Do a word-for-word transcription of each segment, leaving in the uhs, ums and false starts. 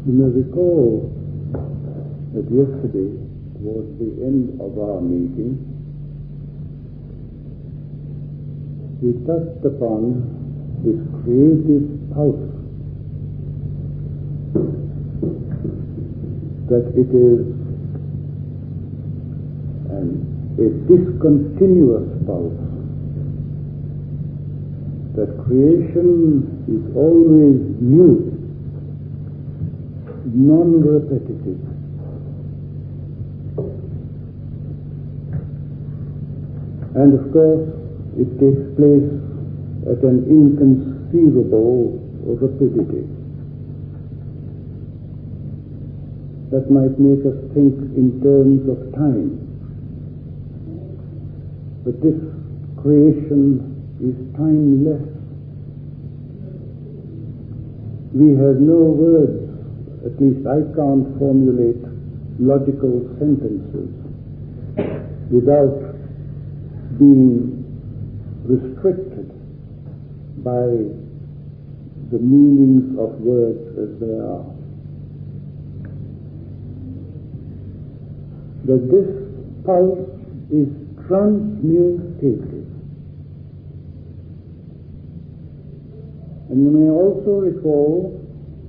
You may recall that yesterday, towards the end of our meeting, we touched upon this creative pulse, that it is an, a discontinuous pulse, that creation is always new, non-repetitive. And of course, it takes place at an inconceivable rapidity. That might make us think in terms of time. But this creation is timeless. We have no words, at least I can't formulate logical sentences without being restricted by the meanings of words as they are. That this pulse is transmutative. And you may also recall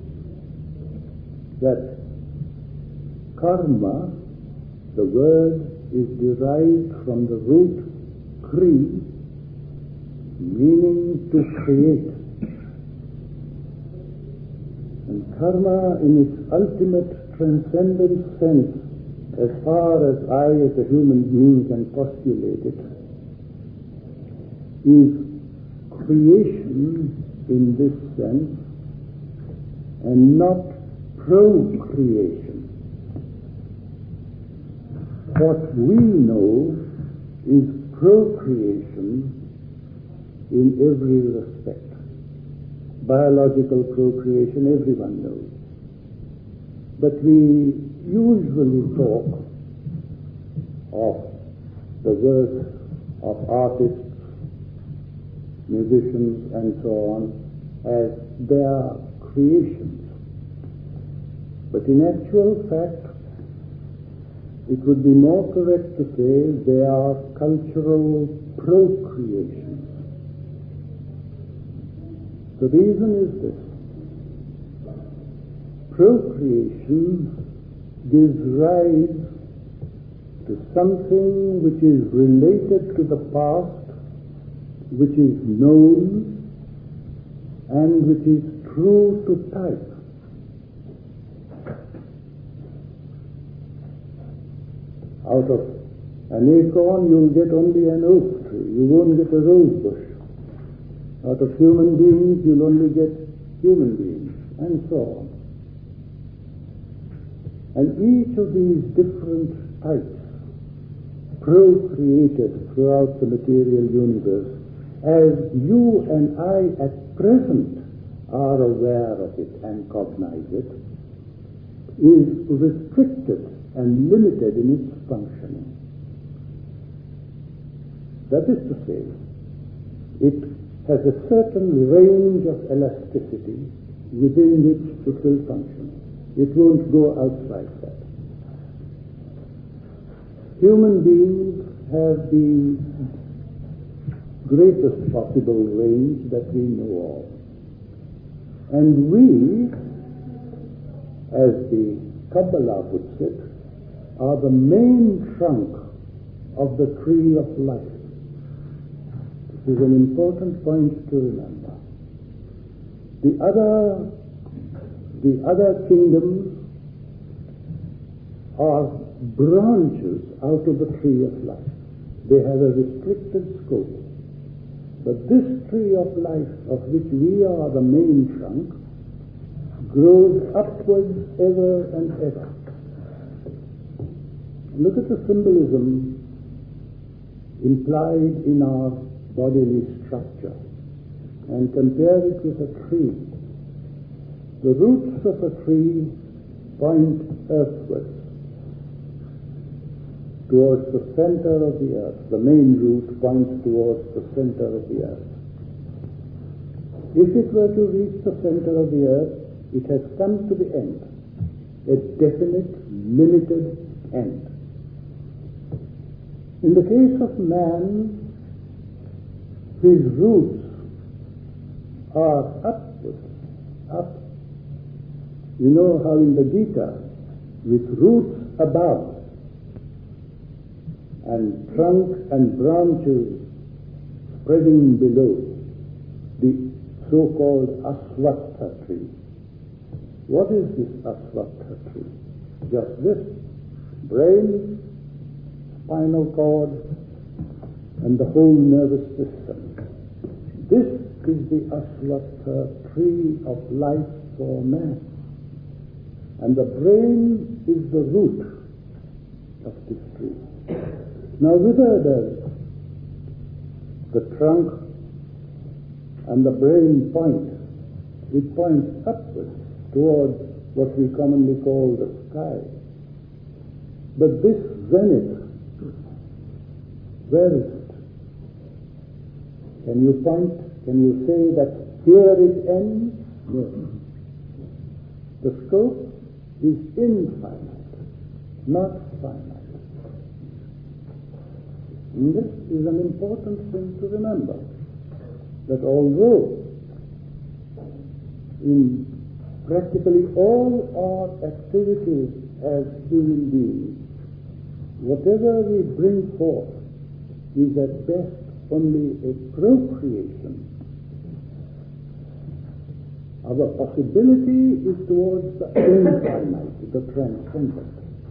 that karma, the word, is derived from the root kri, meaning to create. And karma, in its ultimate transcendent sense, as far as I as a human being can postulate it, is creation in this sense and not procreation. What we know is procreation in every respect. Biological procreation, everyone knows. But we usually talk of the work of artists, musicians, and so on as their creations. But in actual fact, it would be more correct to say they are cultural procreations. The reason is this. Procreation gives rise to something which is related to the past, which is known, and which is true to type. Out of an acorn you'll get only an oak tree, you won't get a rose bush. Out of human beings you'll only get human beings, and so on. And each of these different types procreated throughout the material universe, as you and I at present are aware of it and cognize it, is restricted and limited in its functioning. That is to say, it has a certain range of elasticity within which it will function. It won't go outside that. Human beings have the greatest possible range that we know of. And we, as the Kabbalah puts it, are the main trunk of the tree of life. This is an important point to remember. The other The other kingdoms are branches out of the tree of life. They have a restricted scope. But this tree of life, of which we are the main trunk, grows upwards ever and ever. Look at the symbolism implied in our bodily structure and compare it with a tree. The roots of a tree point earthwards, towards the center of the earth. The main root points towards the center of the earth. If it were to reach the center of the earth, it has come to the end. a definite, limited end. In the case of man, his roots are upward, up. You know how in the Gita, with roots above and trunk and branches spreading below, the so-called Asvatha tree. What is this Asvatha tree? Just this: brain, spinal cord, and the whole nervous system. This is the Asvatha tree of life for man. And the brain is the root of this tree. Now, whither does the trunk and the brain point? It points upwards towards what we commonly call the sky. But this zenith, where is it? Can you point, can you say that here it ends? No. The scope is infinite, not finite. And this is an important thing to remember, that although in practically all our activities as human beings, whatever we bring forth is at best only a procreation. Our possibility is towards the infinite, the transcendent.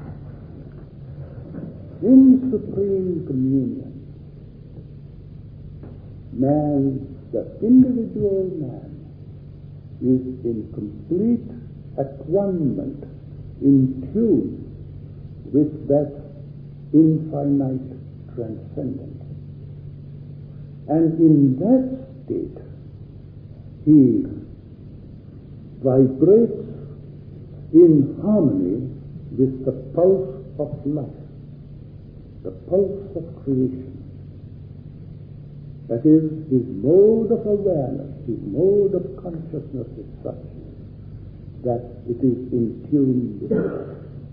In supreme communion, man, the individual man, is in complete attunement, in tune with that infinite transcendent. And in that state, he vibrates in harmony with the pulse of life, the pulse of creation. That is, his mode of awareness, his mode of consciousness is such that it is in tune with it.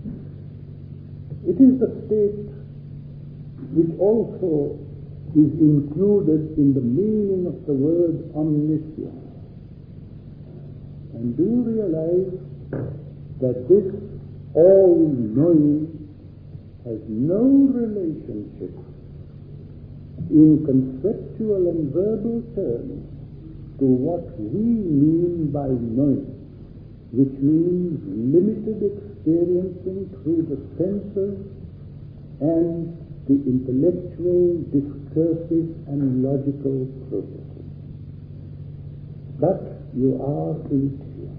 It is the state which also is included in the meaning of the word omniscience. And do realize that this all-knowing has no relationship in conceptual and verbal terms to what we mean by knowing, which means limited experiencing through the senses and the intellectual, discursive, and logical processes. But you are in tune.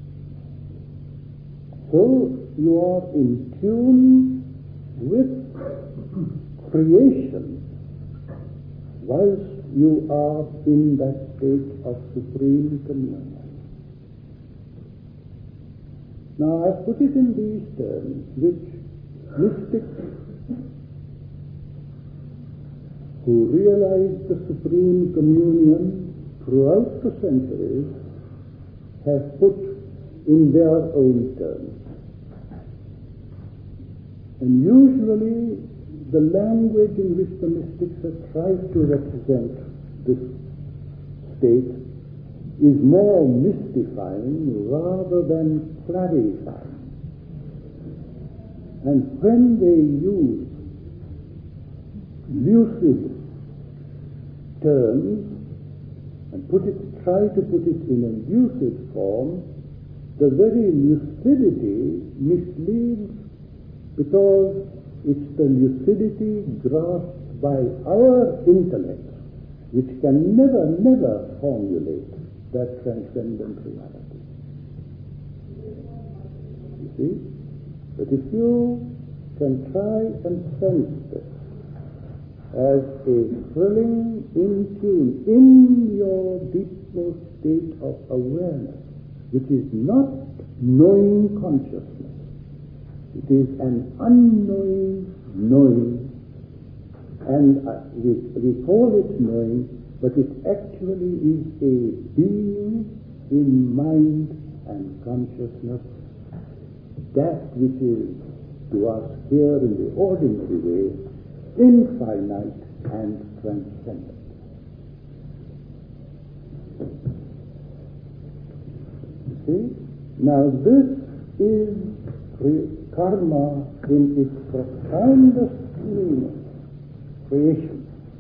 So you are in tune with creation whilst you are in that state of supreme communion. Now I've put it in these terms which mystics who realized the supreme communion throughout the centuries have put in their own terms. And usually the language in which the mystics have tried to represent this state is more mystifying rather than clarifying. And when they use lucid terms and put it, try to put it in a lucid form, the very lucidity misleads, because it's the lucidity grasped by our intellect which can never, never formulate that transcendent reality. You see? But if you can try and sense this as a thrilling in tune in your deepmost state of awareness, which is not knowing consciousness, it is an unknowing knowing, and uh, we, we call it knowing, but it actually is a being in mind and consciousness that which is to us here in the ordinary way infinite and transcendent. You see? Now this is karma in its profoundest meaning, creation.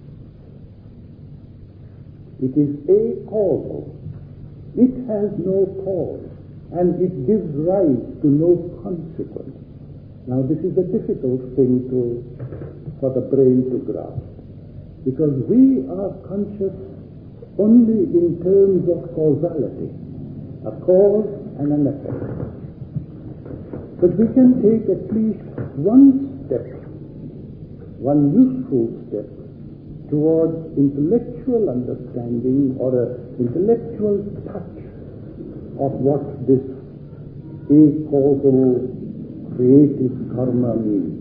It is acausal. It has no cause, and it gives rise to no consequence. Now this is a difficult thing to, for the brain to grasp, because we are conscious only in terms of causality, a cause and an effect. But we can take at least one step, one useful step, towards intellectual understanding or an intellectual touch of what this acausal creative karma means.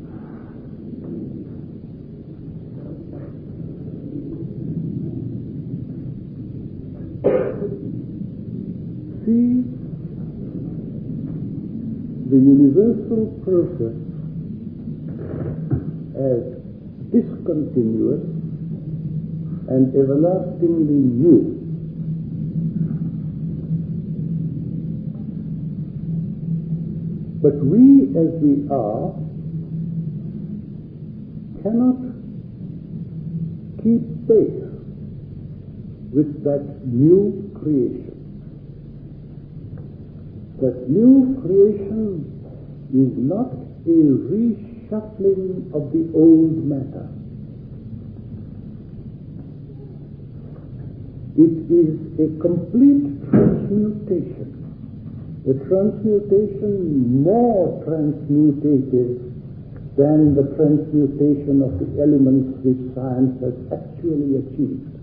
See the universal process as discontinuous and everlastingly new. But we, as we are, cannot keep pace with that new creation. That new creation is not a reshuffling of the old matter. It is a complete transmutation. A transmutation more transmutative than the transmutation of the elements which science has actually achieved.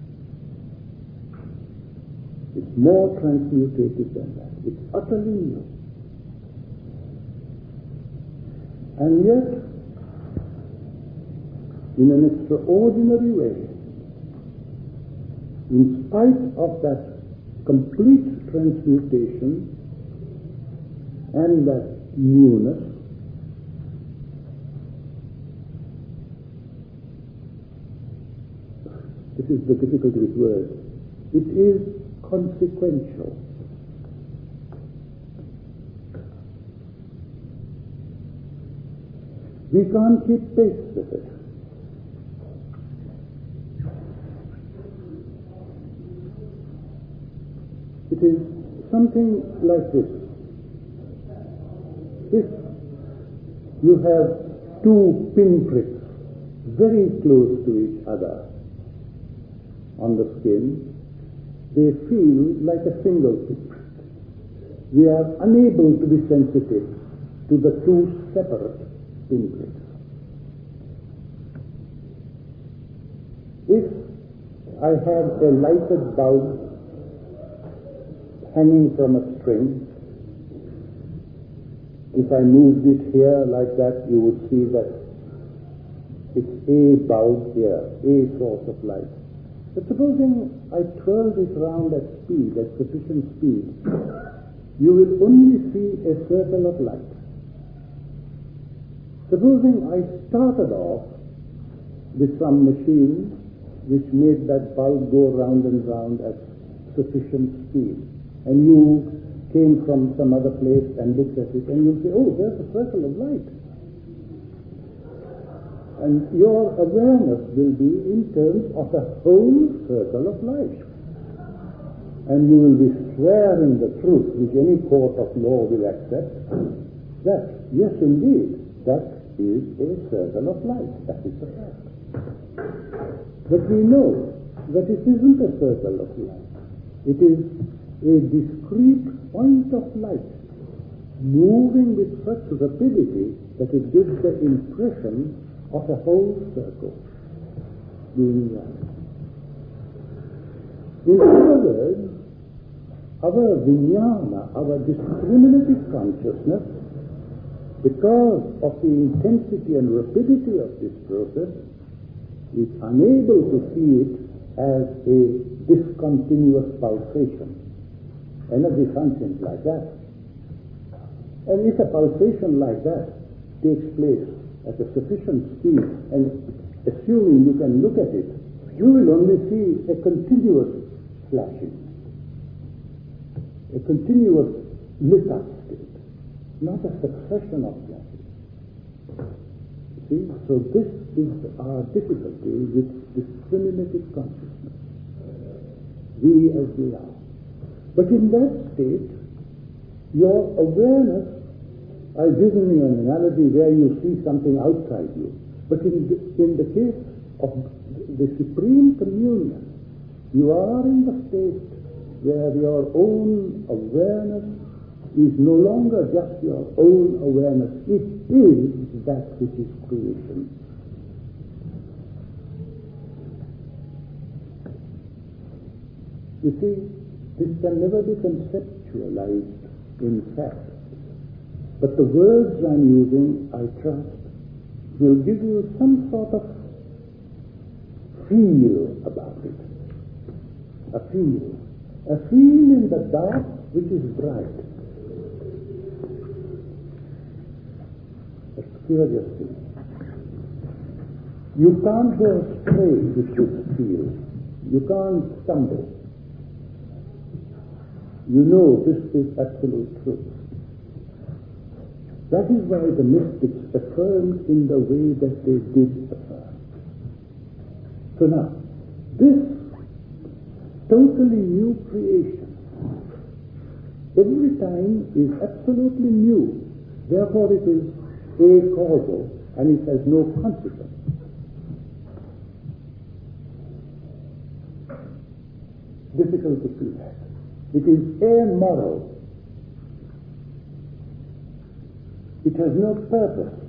It's more transmutative than that. It's utterly new. And yet, in an extraordinary way, in spite of that complete transmutation and that newness, this is the difficulty with words, it is consequential. We can't keep pace with it. It is something like this. If you have two pinpricks very close to each other on the skin, they feel like a single pinprick. We are unable to be sensitive to the two separate pinpricks. If I have a lighted bulb hanging from a string, if I moved it here like that, you would see that it's a bulb here, a source of light. But supposing I twirl this round at speed, at sufficient speed, you will only see a circle of light. Supposing I started off with some machine which made that bulb go round and round at sufficient speed, and you came from some other place and looked at it, and you'll say, oh, there's a circle of light. And your awareness will be in terms of a whole circle of light. And you will be swearing the truth, which any court of law will accept, that, yes, indeed, that is a circle of light. That is the fact. But we know that it isn't a circle of light. It is a discrete point of light moving with such rapidity that it gives the impression of a whole circle being round. In other words, our vijnana, our discriminative consciousness, because of the intensity and rapidity of this process, is unable to see it as a discontinuous pulsation. Energy functions like that. And if a pulsation like that takes place at a sufficient speed, and assuming you can look at it, you will only see a continuous flashing, a continuous lit-up state, not a succession of flashes. See, so this is our difficulty with discriminative consciousness, we as we are. But in that state, your awareness, I've given you an analogy where you see something outside you, but in the, in the case of the supreme communion, you are in the state where your own awareness is no longer just your own awareness, it is that which is creation. You see, this can never be conceptualized in fact, but the words I'm using, I trust, will give you some sort of feel about it. A feel. A feel in the dark which is bright. A curious thing. You can't go astray with this feel. You can't stumble. You know this is absolute truth. That is why the mystics affirmed in the way that they did affirm. So now, this totally new creation, every time is absolutely new. Therefore it is acausal and it has no consequence. Difficult to see that. It is amoral. It has no purpose.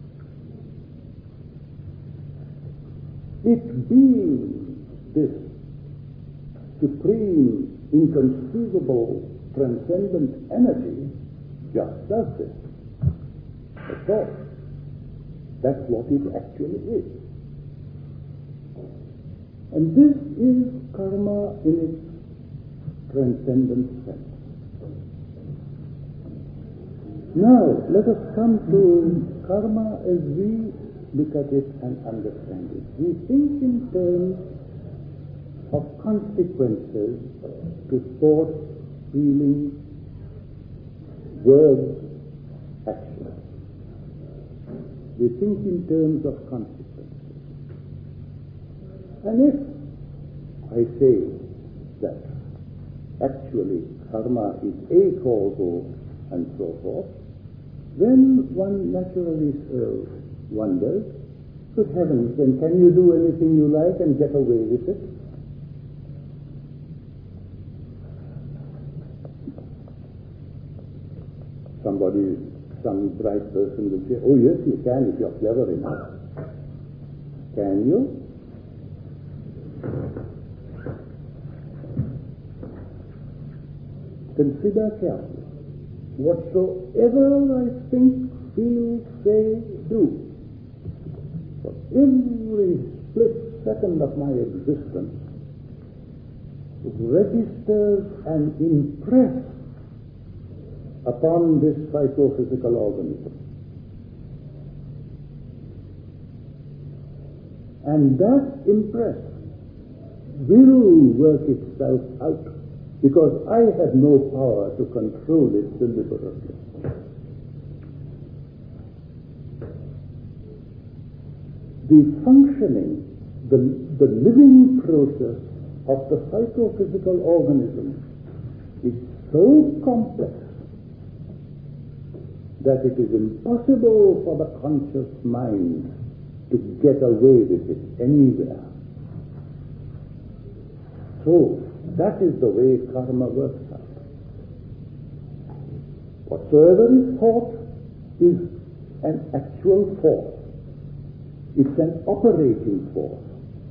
It being this supreme, inconceivable, transcendent energy, just does this. That's all. That's what it actually is. And this is karma in its transcendent sense. Now, let us come to karma as we look at it and understand it. We think in terms of consequences to thought, feeling, words, action. We think in terms of consequences. And if I say that actually karma is acausal and so forth, then one naturally uh, wonders, good heavens, then can you do anything you like and get away with it? Somebody, some bright person will say, oh yes, you can if you're clever enough. Can you? Consider carefully. Whatsoever I think, feel, say, do, for every split second of my existence, it registers and impresses upon this psychophysical organism. And that impress will work itself out, because I have no power to control it deliberately. The functioning, the, the living process of the psychophysical organism is so complex that it is impossible for the conscious mind to get away with it anywhere. So, that is the way karma works out. Whatsoever is thought is an actual force. It's an operating force.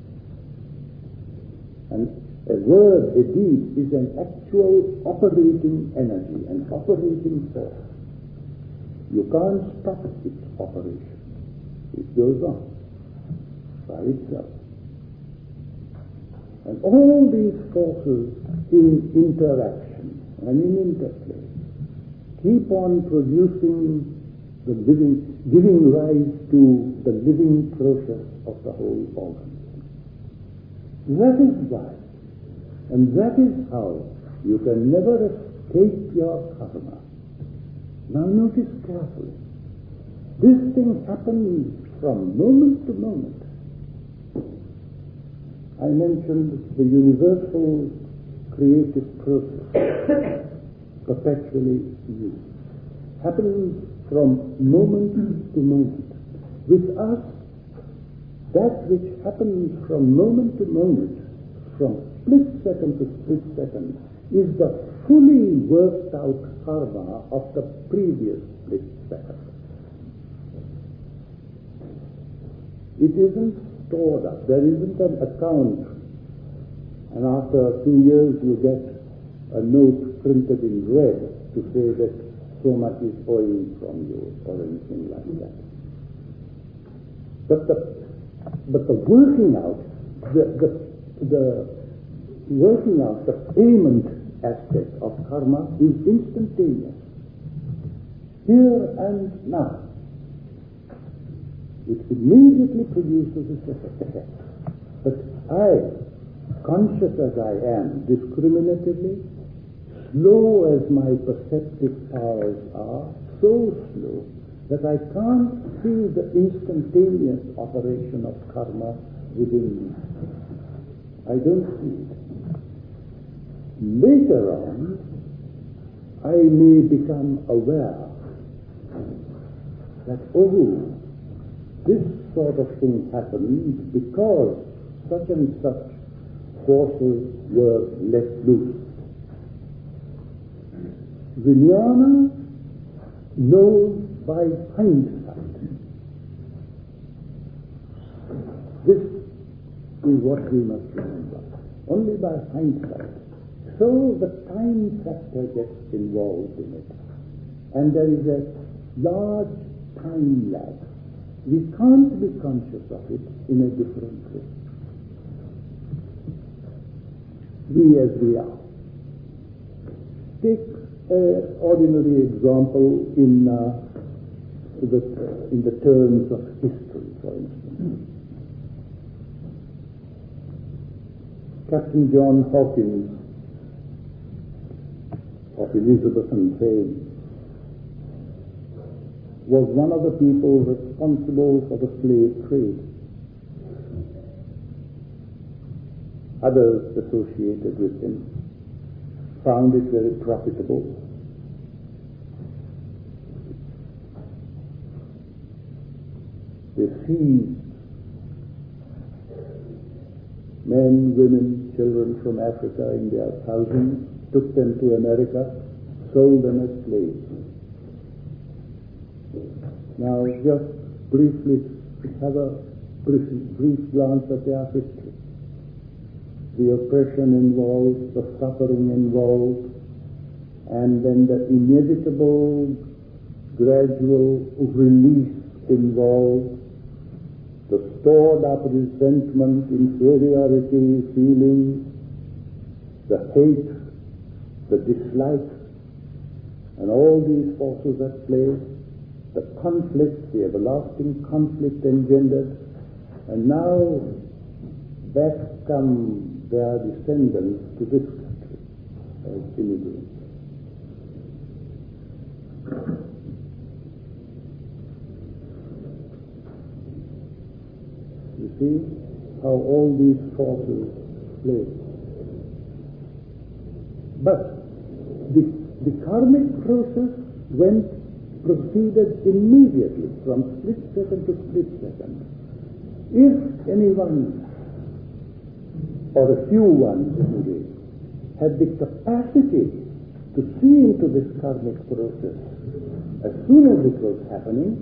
And a word, a deed, is an actual operating energy, an operating force. You can't stop its operation. It goes on by itself. And all these forces in interaction and in interplay keep on producing the living, giving rise to the living process of the whole organism. That is why, and that is how you can never escape your karma. Now notice carefully. This thing happens from moment to moment. I mentioned the universal creative process, perpetually used, happens from moment to moment. With us, that which happens from moment to moment, from split second to split second, is the fully worked out karma of the previous split second. It isn't stored up. There isn't an account, and after two years you get a note printed in red to say that so much is owing from you, or anything like that. But the but the working out, the the, the working out, the payment aspect of karma is instantaneous, here and now. It immediately produces its effect. But I, conscious as I am, discriminatively, slow as my perceptive powers are, so slow that I can't see the instantaneous operation of karma within me. I don't see it. Later on, I may become aware that, oh, this sort of thing happened because such and such forces were let loose. Vijnana knows by hindsight. This is what we must remember. Only by hindsight. So the time factor gets involved in it. And there is a large time lag. We can't be conscious of it in a different way. We as we are. Take an ordinary example in, uh, the, uh, in the terms of history, for instance. Captain John Hawkins of Elizabethan fame was one of the people responsible for the slave trade. Others associated with him found it very profitable. They seized men, women, children from Africa in their thousands, took them to America, sold them as slaves. Now, just briefly, have a brief, brief glance at their history. The oppression involved, the suffering involved, and then the inevitable, gradual release involved, the stored up resentment, inferiority feelings, the hate, the dislike, and all these forces at play, the conflict, the everlasting conflict engendered, and now back come their descendants to this country as immigrants. You see how all these forces play. But the, the karmic process went proceeded immediately from split second to split second. If anyone, or a few ones anyway, had the capacity to see into this karmic process as soon as it was happening,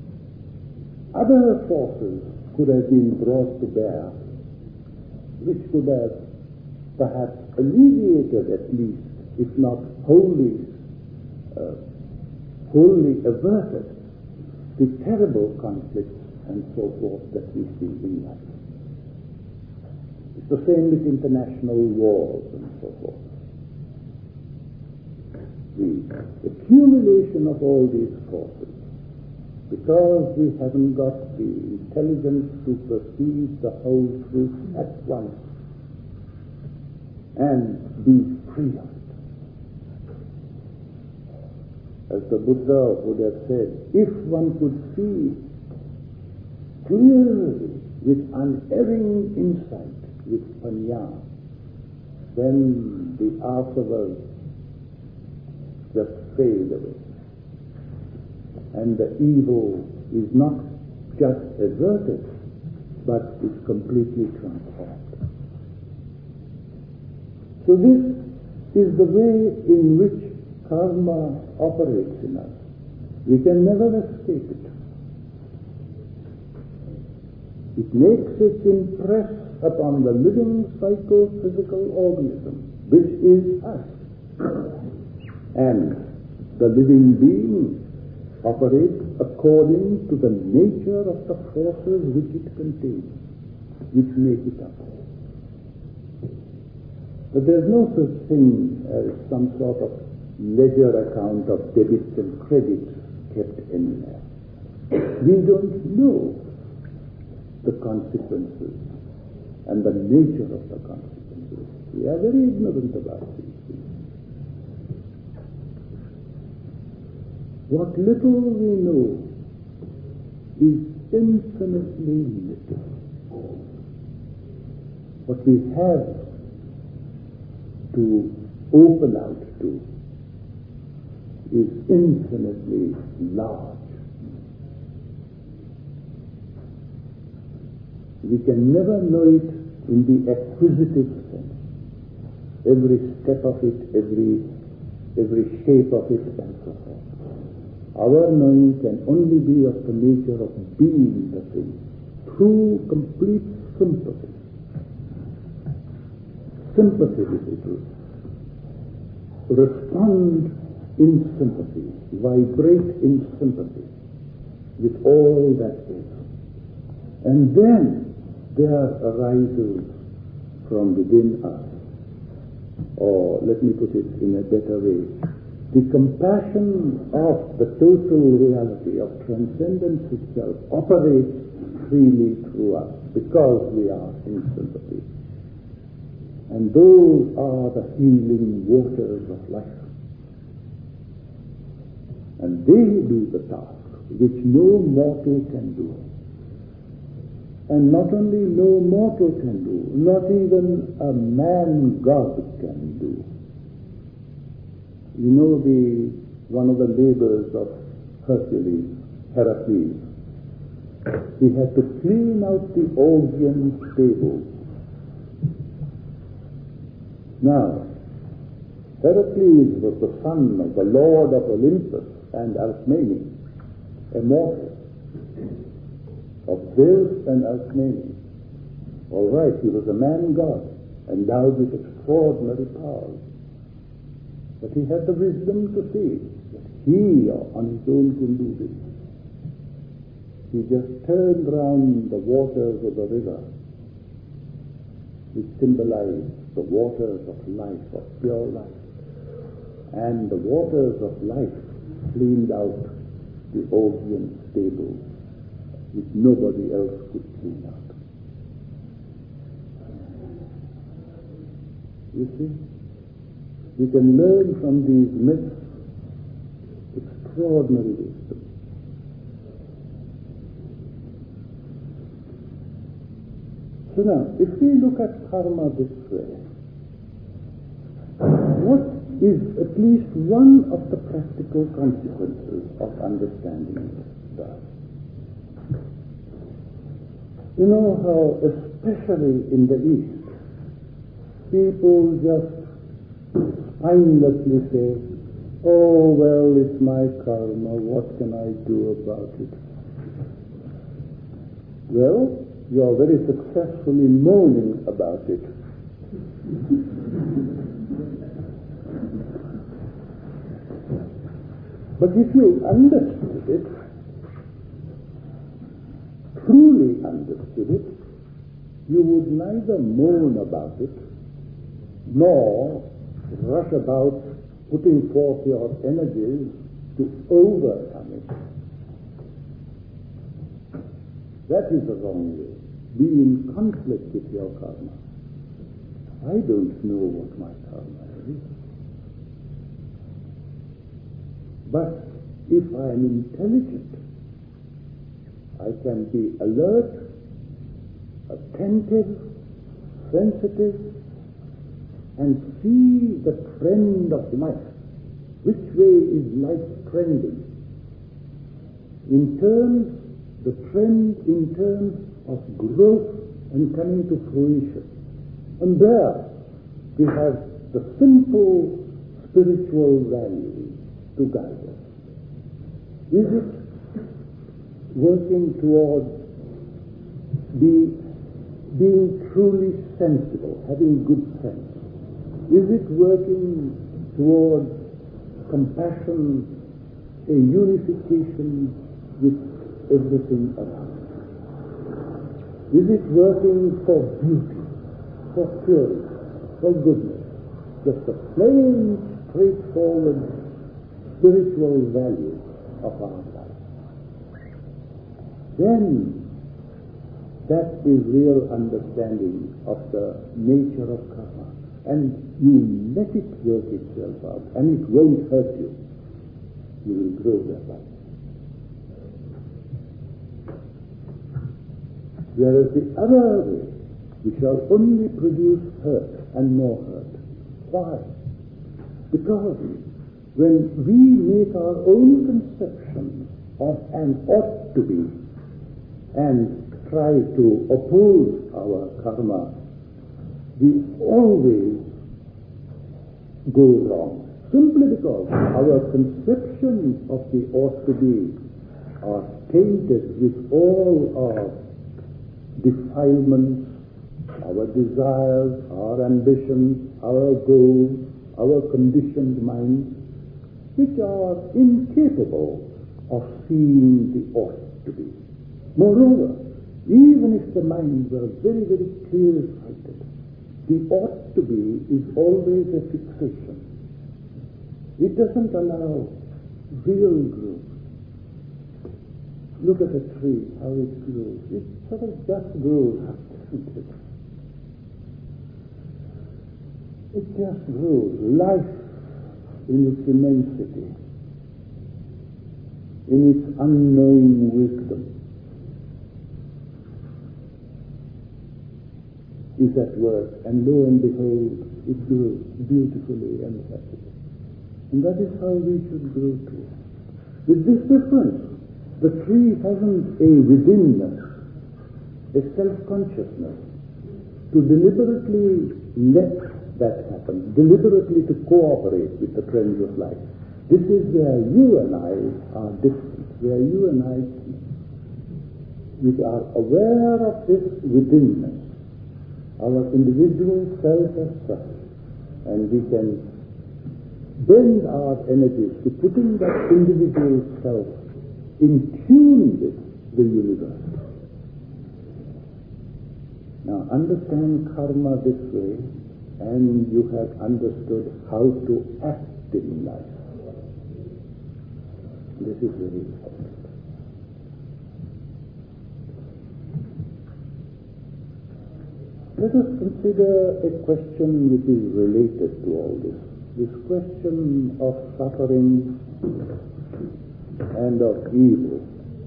other forces could have been brought to bear, which could have perhaps alleviated at least, if not wholly, uh, wholly averted the terrible conflicts and so forth that we see in life. It's the same with international wars and so forth. the accumulation of all these forces, because we haven't got the intelligence to perceive the whole truth at once and be free of it. As the Buddha would have said, if one could see clearly with unerring insight, with panya, then the asavas just fade away. And the evil is not just averted, but is completely transformed. So this is the way in which karma operates in us. We can never escape it. It makes its impress upon the living psychophysical organism, which is us. And the living being operates according to the nature of the forces which it contains, which make it up. But there's no such thing as some sort of ledger account of debits and credits kept in there. We don't know the consequences and the nature of the consequences. We are very ignorant about these things. What little we know is infinitely little. What we have to open out to is infinitely large. We can never know it in the acquisitive sense. Every step of it, every every shape of it, and so forth. Our knowing can only be of the nature of being the thing, through complete sympathy. Sympathy with the truth. Respond in sympathy, vibrate in sympathy with all that is. And then there arises from within us, or let me put it in a better way, the compassion of the total reality of transcendence itself operates freely through us because we are in sympathy. And those are the healing waters of life. And they do the task which no mortal can do. And not only no mortal can do, not even a man-god can do. You know the one of the labors of Hercules, Heracles. He had to clean out the Augean stable. Now, Heracles was the son of the lord of Olympus and Alcmene, a mortal of Zeus and Alcmene. All right, he was a man-god, endowed with extraordinary powers. But he had the wisdom to see that he on his own couldn't do this. He just turned round the waters of the river, which symbolized the waters of life, of pure life. And the waters of life cleaned out the Augean stable, which nobody else could clean out. You see? We can learn from these myths extraordinary wisdom. So now, if we look at karma this way, what is at least one of the practical consequences of understanding that? You know how, especially in the East, people just mindlessly say, oh, well, it's my karma, what can I do about it? Well, you are very successfully moaning about it. But if you understood it, truly understood it, you would neither moan about it nor rush about putting forth your energies to overcome it. That is the wrong way. Be in conflict with your karma. I don't know what my karma is. But if I am intelligent, I can be alert, attentive, sensitive, and see the trend of life. Which way is life trending? In terms, the trend in terms of growth and coming to fruition. And there we have the simple spiritual values to guide us. Is it working towards be, being truly sensible, having good sense? Is it working towards compassion, a unification with everything around? Is it working for beauty, for purity, for goodness? Just a plain, straightforward spiritual value of our life. Then that is real understanding of the nature of karma. And you let it work itself out, and it won't hurt you. You will grow thereby. Whereas the other way, we shall only produce hurt and more hurt. Why? Because when we make our own conception of an ought to be and try to oppose our karma, we always go wrong. Simply because our conceptions of the ought to be are tainted with all our defilements, our desires, our ambitions, our goals, our conditioned minds, which are incapable of seeing the ought to be. Moreover, even if the minds are very, very clear-sighted, the ought to be is always a fixation. It doesn't allow real growth. Look at a tree, how it grows. It sort of just grows up, doesn't it? It just grows. Life in its immensity, in its unknowing wisdom, is at work, and lo and behold, it grows beautifully and happily. And that is how we should grow too. With this difference, the tree hasn't a withinness, a self-consciousness, to deliberately let that happen, deliberately to cooperate with the trends of life. This is where you and I are different, where you and I, we are aware of this withinness, our individual self as such, and we can bend our energies to putting that individual self in tune with the universe. Now understand karma this way, and you have understood how to act in life. This is very important. Let us consider a question which is related to all this. This question of suffering and of evil.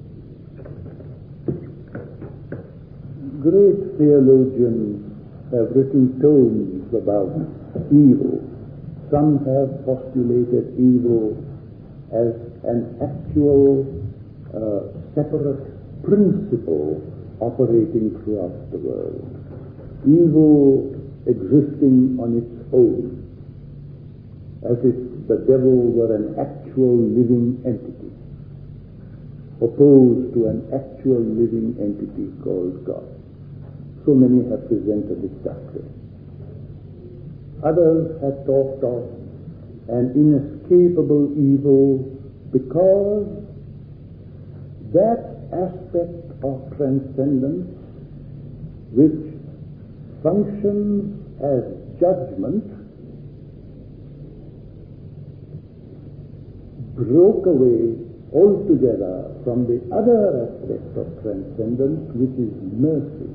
Great theologians have written tomes about evil. Some have postulated evil as an actual uh, separate principle operating throughout the world. Evil existing on its own, as if the devil were an actual living entity, opposed to an actual living entity called God. So many have presented it that way. Others have talked of an inescapable evil because that aspect of transcendence which functions as judgment broke away altogether from the other aspect of transcendence, which is mercy.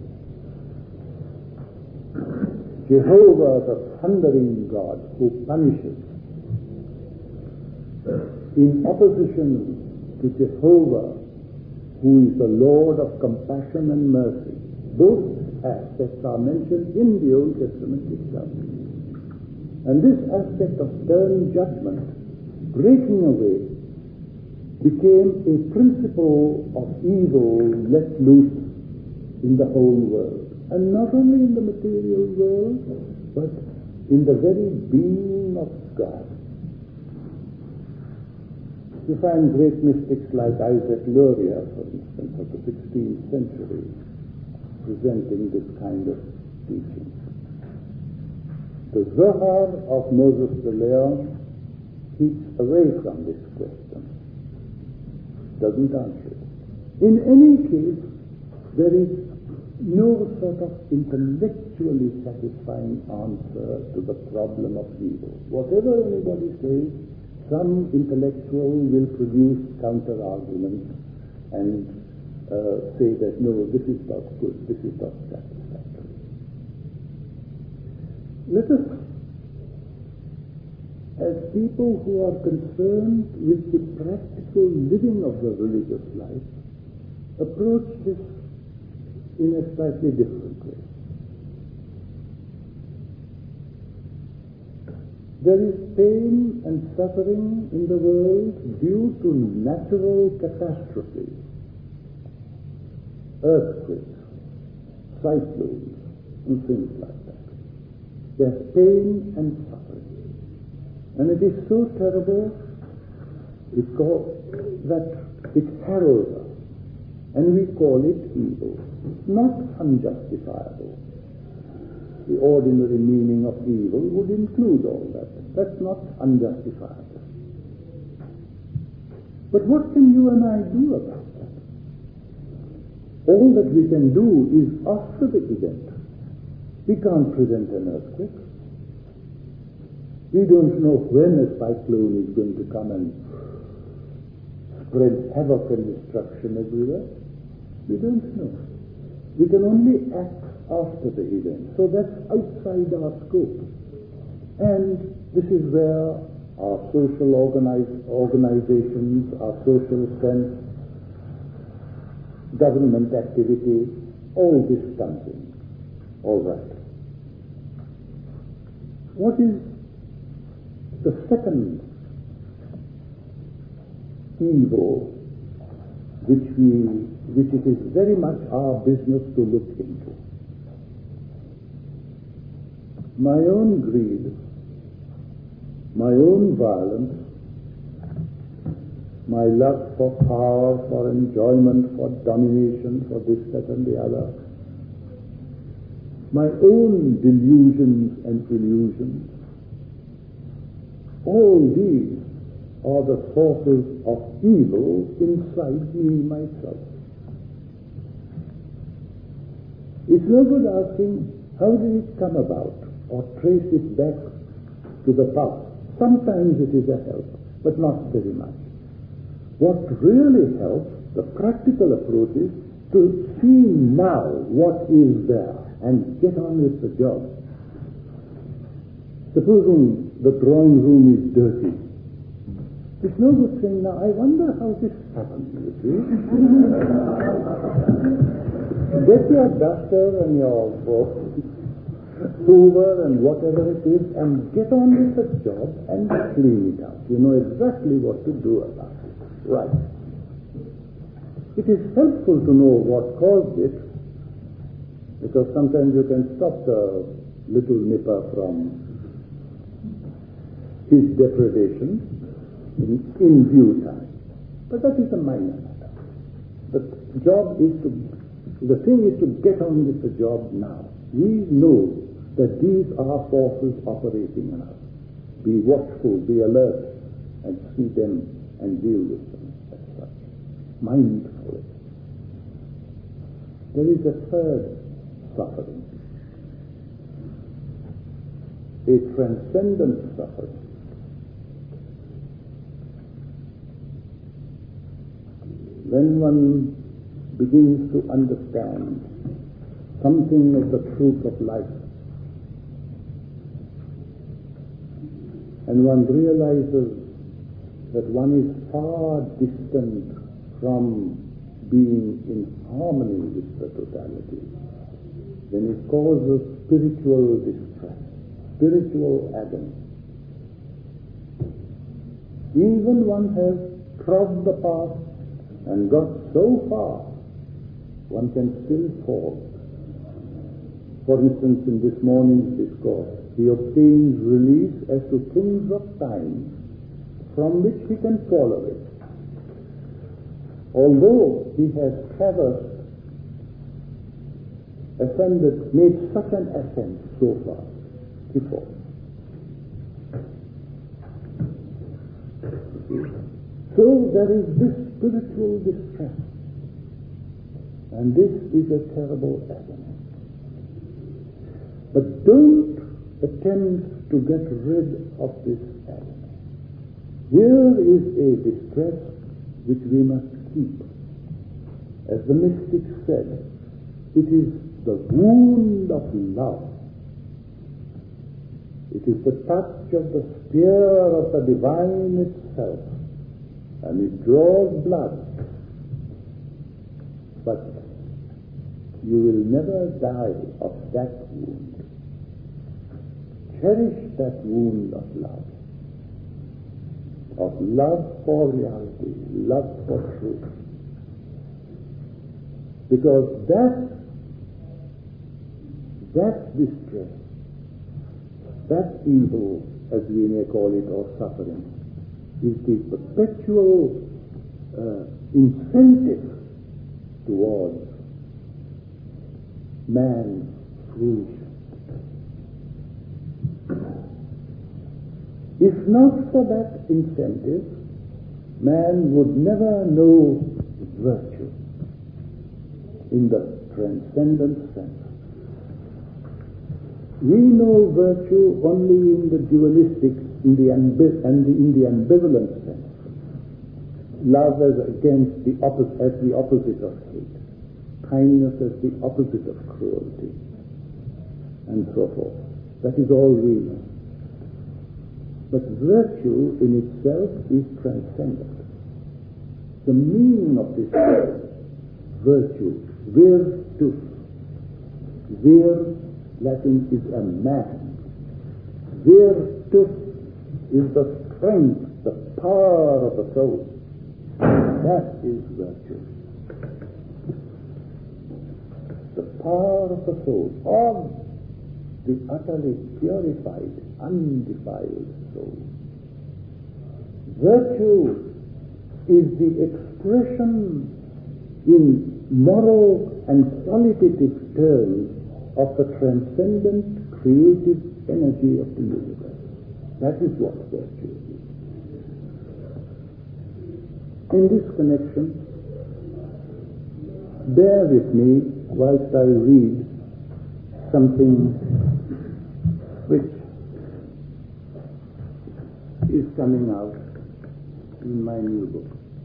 Jehovah, the thundering God who punishes, in opposition to Jehovah, who is the Lord of compassion and mercy. Both aspects are mentioned in the Old Testament itself. And this aspect of stern judgment, breaking away, became a principle of evil let loose in the whole world. And not only in the material world, but in the very being of God. You find great mystics like Isaac Luria, for instance, of the sixteenth century, presenting this kind of teaching. The Zohar of Moses de Leon keeps away from this question, doesn't answer it. In any case, there is no sort of intellectually satisfying answer to the problem of evil. Whatever anybody says, some intellectual will produce counter-arguments and uh, say that, no, this is not good, this is not satisfactory. Let us, as people who are concerned with the practical living of the religious life, approach this in a slightly different way. There is pain and suffering in the world due to natural catastrophes, earthquakes, cyclones, and things like that. There's pain and suffering. And it is so terrible it call, that it harrows us, and we call it evil. It's not unjustifiable. The ordinary meaning of evil would include all that. That's not unjustifiable. But what can you and I do about that? All that we can do is after the event. We can't prevent an earthquake. We don't know when a cyclone is going to come and spread havoc and destruction everywhere. We don't know. We can only act after the event. So that's outside our scope. And this is where our social organize, organizations, our social sense, government activity, all this comes in. All right. What is the second evil which we, which it is very much our business to look into? My own greed, my own violence, my love for power, for enjoyment, for domination, for this, that, and the other, my own delusions and illusions, all these are the sources of evil inside me myself. It's no good asking, how did it come about? Or trace it back to the past. Sometimes it is a help, but not very much. What really helps, the practical approach, is to see now what is there and get on with the job. Supposing the drawing room is dirty. It's no good saying, now I wonder how this happened, you see. Get your duster and your hoover and whatever it is, and get on with the job and clean it up. You know exactly what to do about it. Right. It is helpful to know what caused it, because sometimes you can stop the little nipper from his deprivation in, in due time. But that is a minor matter. The job is to, the thing is to get on with the job now. We know that these are forces operating in us. Be watchful, be alert, and see them and deal with them as such. Mindfully. There is a third suffering. A transcendent suffering. when one begins to understand something of the truth of life, and one realizes that one is far distant from being in harmony with the totality, then it causes spiritual distress, spiritual agony. Even one has trod the path and got so far, one can still fall. For instance, in this morning's discourse, he obtains release as to things of time from which he can fall away. Although he has traversed, ascended, made such an ascent so far, he falls. So there is this spiritual distress, and this is a terrible agony. But don't attempt to get rid of this agony. Here is a distress which we must keep. As the mystic said, it is the wound of love. It is the touch of the spear of the divine itself, and it draws blood. But you will never die of that wound. Cherish that wound of love, of love for reality, love for truth. Because that, that distress, that evil, as we may call it, or suffering, is the perpetual uh, incentive towards man's fruition. If not for that incentive, man would never know virtue in the transcendent sense. We know virtue only in the dualistic, in the ambi- and the, in the ambivalent sense. Love as against the opposite, as the opposite of hate. Kindness as the opposite of cruelty, and so forth. That is all we know. But virtue in itself is transcendent. The meaning of this word, virtue, virtus. Vir, Latin, is a man. Virtus is the strength, the power of the soul. That is virtue. The power of the soul, of the utterly purified, undefiled soul. Virtue is the expression in moral and qualitative terms of the transcendent creative energy of the universe. That is what virtue is. In this connection, bear with me whilst I read something which is coming out in my new book.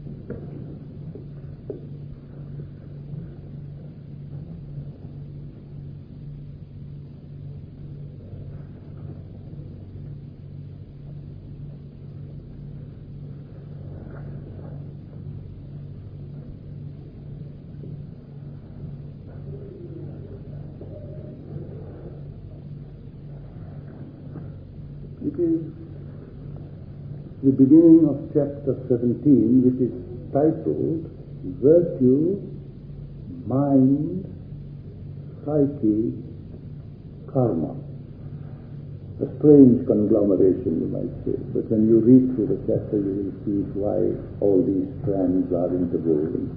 It is the beginning of chapter seventeen, which is titled Virtue, Mind, Psyche, Karma. A strange conglomeration, you might say, but when you read through the chapter, you will see why all these strands are interwoven.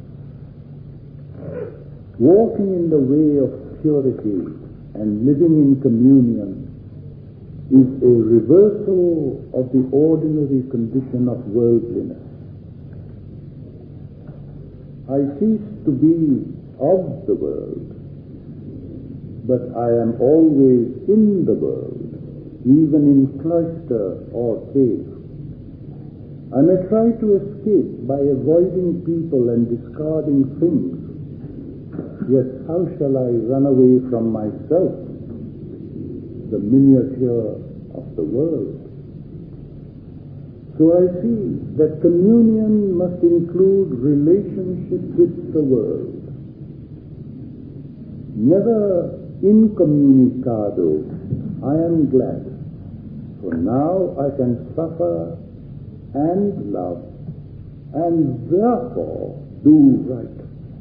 Walking in the way of purity and living in communion is a reversal of the ordinary condition of worldliness. I cease to be of the world, but I am always in the world, even in cloister or cave. I may try to escape by avoiding people and discarding things. Yet how shall I run away from myself, the miniature of the world? So I see that communion must include relationship with the world. Never incommunicado, I am glad, for now I can suffer and love, and therefore do right.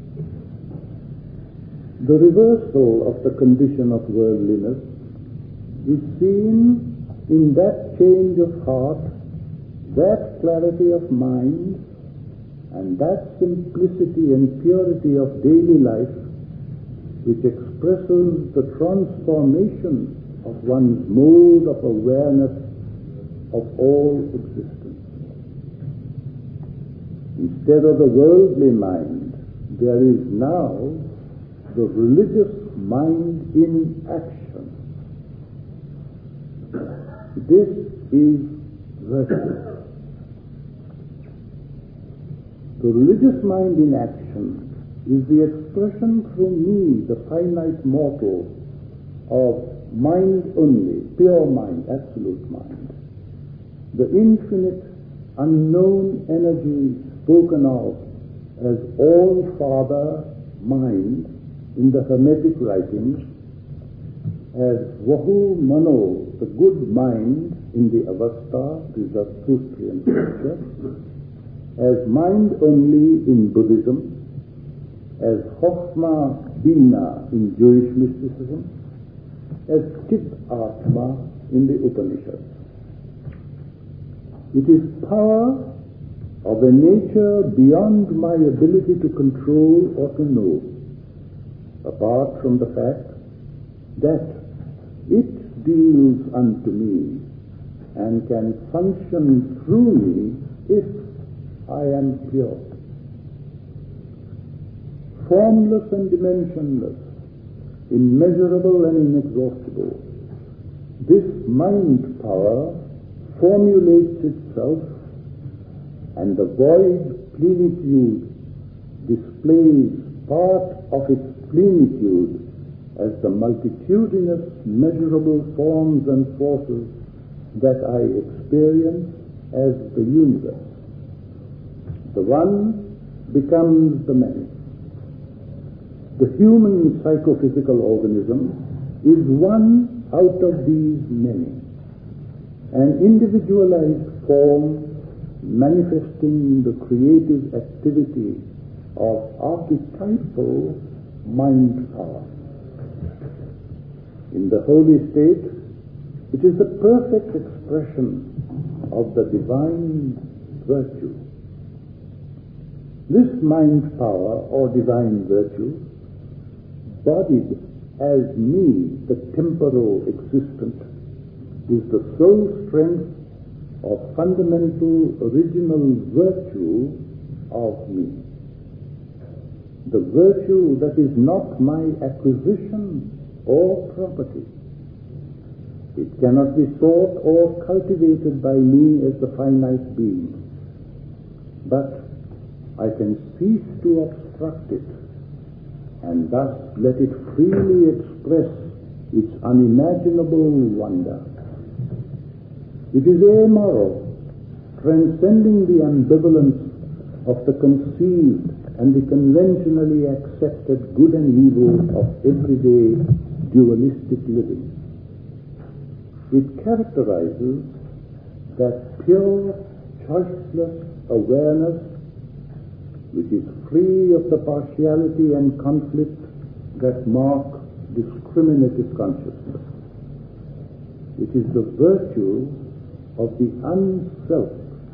The reversal of the condition of worldliness is seen in that change of heart, that clarity of mind, and that simplicity and purity of daily life which expresses the transformation of one's mode of awareness of all existence. Instead of the worldly mind, there is now the religious mind in action. This is virtue. The religious mind in action is the expression through me, the finite mortal, of mind only, pure mind, absolute mind. The infinite, unknown energy spoken of as All-Father mind in the Hermetic writings, as Vahu Mano, the good mind in the Avesta, the Zoroastrian scripture, as mind only in Buddhism, as Chokhmah Bina in Jewish mysticism, as Chit Atma in the Upanishads. It is power of a nature beyond my ability to control or to know, apart from the fact that it deals unto me and can function through me if I am pure. Formless and dimensionless, immeasurable and inexhaustible, this mind power formulates itself, and the void plenitude displays part of its plenitude as the multitudinous measurable forms and forces that I experience as the universe. The one becomes the many. The human psychophysical organism is one out of these many, an individualized form manifesting the creative activity of archetypal mind power. In the holy state, it is the perfect expression of the divine virtue. This mind power or divine virtue, bodied as me, the temporal existent, is the sole strength or fundamental original virtue of me. The virtue that is not my acquisition or property. It cannot be sought or cultivated by me as the finite being, but I can cease to obstruct it and thus let it freely express its unimaginable wonder. It is amoral, transcending the ambivalence of the conceived and the conventionally accepted good and evil of everyday dualistic living. It characterizes that pure, choiceless awareness which is free of the partiality and conflict that mark discriminative consciousness. It is the virtue of the unself.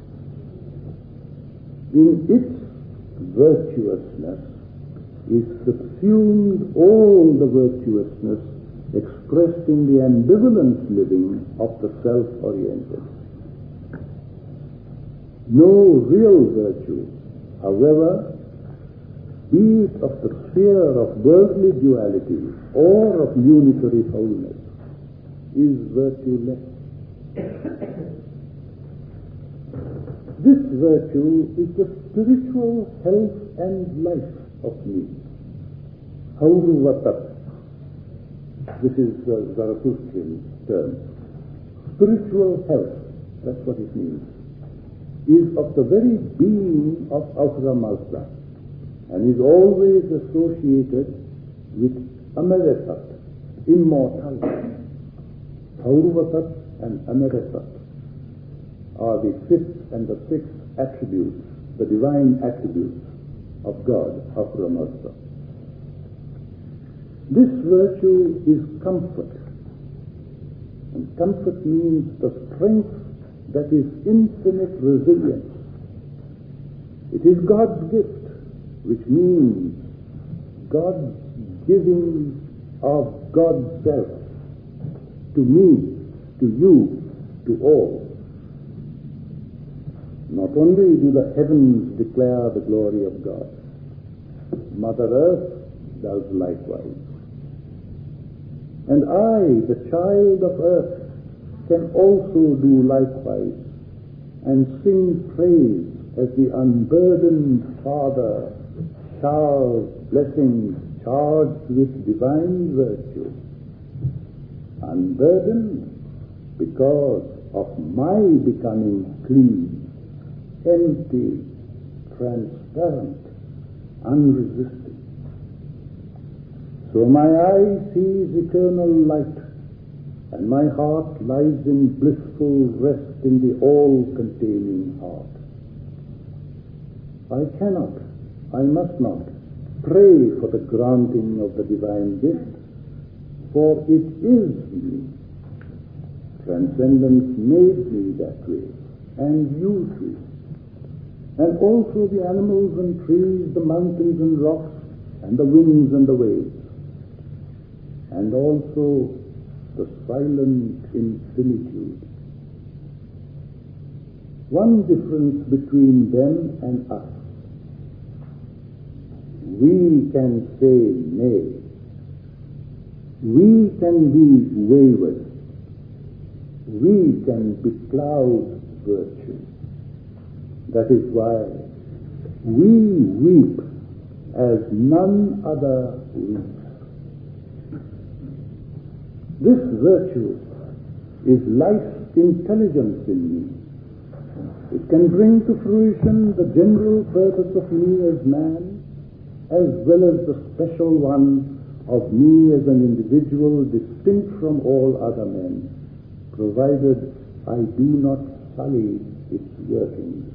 In its virtuousness is subsumed all the virtuousness expressed in the ambivalent living of the self-oriented. No real virtue, however, be it of the sphere of worldly duality or of unitary wholeness, is virtueless. This virtue is the spiritual health and life of me. Haurvatat. This is the Zarathustrian term. Spiritual health, that's what it means, is of the very being of Ahura Mazda and is always associated with Ameresat, immortality. Haurvatat and Ameresat are the fifth and the sixth attributes, the divine attributes of God, Ahura Mazda. This virtue is comfort. And comfort means the strength that is infinite resilience. It is God's gift, which means God's giving of God's self to me, to you, to all. Not only do the heavens declare the glory of God, Mother Earth does likewise. And I, the child of earth, can also do likewise and sing praise as the unburdened Father showers blessings charged with divine virtue. Unburdened because of my becoming clean, empty, transparent, unresisting. So my eye sees eternal light, and my heart lies in blissful rest in the all-containing heart. I cannot, I must not pray for the granting of the divine gift, for it is me. Transcendence made me that way, and used me. And also the animals and trees, the mountains and rocks, and the winds and the waves. And also the silent infinitude. One difference between them and us. We can say nay. We can be wayward. We can becloud virtue. That is why we weep as none other weeps. This virtue is life's intelligence in me. It can bring to fruition the general purpose of me as man, as well as the special one of me as an individual distinct from all other men, provided I do not sully its workings.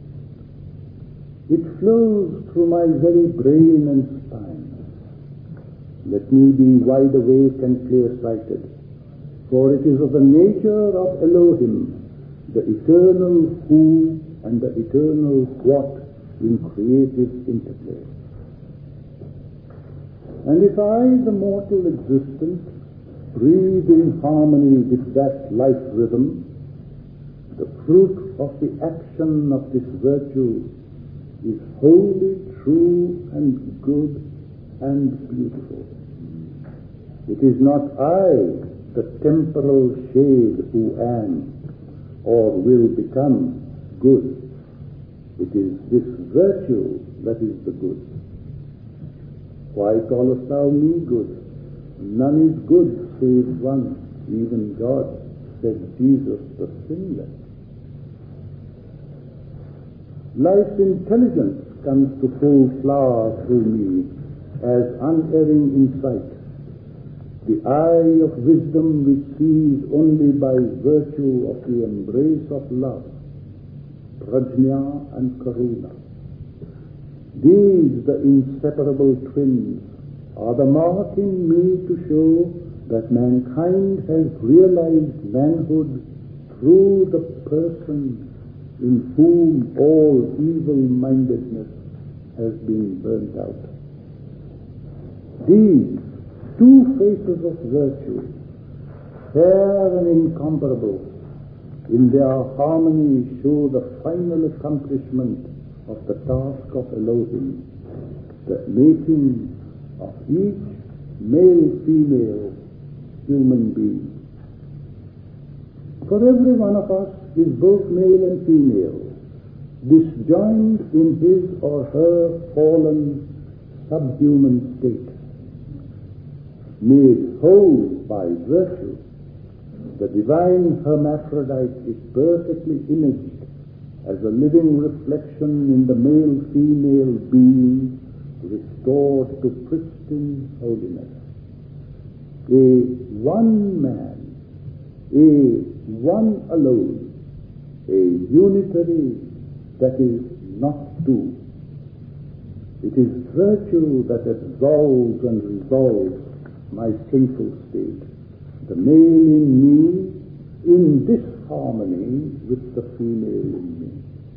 It flows through my very brain and spine. Let me be wide awake and clear-sighted, for it is of the nature of Elohim, the eternal who and the eternal what in creative interplay. And if I, the mortal existence, breathe in harmony with that life rhythm, the fruit of the action of this virtue is wholly true and good and beautiful. It is not I, the temporal shade, who am or will become good. It is this virtue that is the good. Why callest thou me good? None is good save one, even God, said Jesus the sinless. Life's intelligence comes to full flower through me as unerring insight, the eye of wisdom which sees only by virtue of the embrace of love, prajna and karuna. These, the inseparable twins, are the mark in me to show that mankind has realized manhood through the person in whom all evil-mindedness has been burnt out. These two faces of virtue, fair and incomparable, in their harmony show the final accomplishment of the task of Elohim, the making of each male-female human being. For every one of us is both male and female, disjoined in his or her fallen subhuman state, made whole by virtue, the divine hermaphrodite is perfectly imaged as a living reflection in the male-female being restored to pristine holiness. A one man, a one alone, a unitary that is not two. It is virtue that absolves and resolves my sinful state, the male in me in disharmony with the female in me.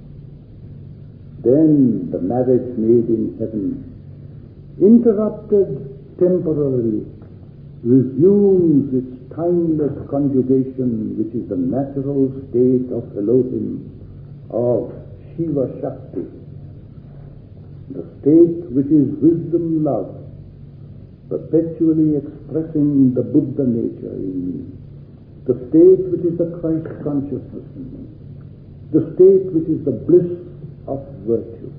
Then the marriage made in heaven, interrupted temporarily, resumes its timeless conjugation, which is the natural state of Elohim, of Shiva Shakti, the state which is wisdom love, perpetually expressing the Buddha nature in me, the state which is the Christ consciousness in me, the state which is the bliss of virtue.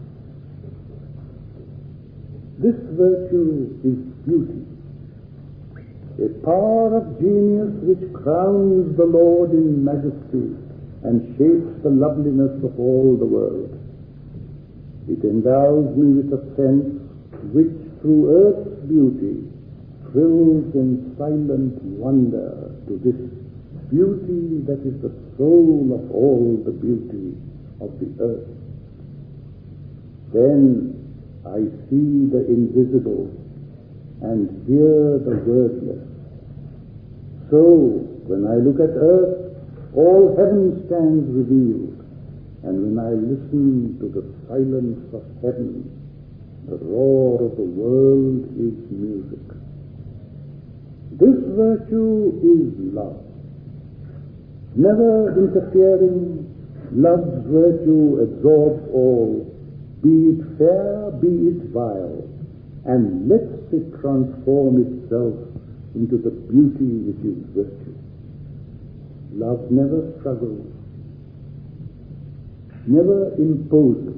This virtue is beauty, a power of genius which crowns the Lord in majesty and shapes the loveliness of all the world. It endows me with a sense which through earth's beauty thrills in silent wonder to this beauty that is the soul of all the beauty of the earth. Then I see the invisible and hear the wordless. So, when I look at earth, all heaven stands revealed, and when I listen to the silence of heaven, the roar of the world is music. This virtue is love. Never interfering, love's virtue absorbs all, be it fair, be it vile, and lets it transform itself into the beauty which is virtue. Love never struggles, never imposes.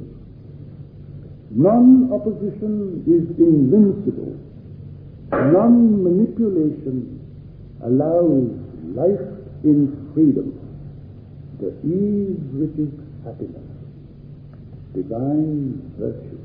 Non-opposition is invincible. Non-manipulation allows life in freedom, the ease which is happiness, divine virtue.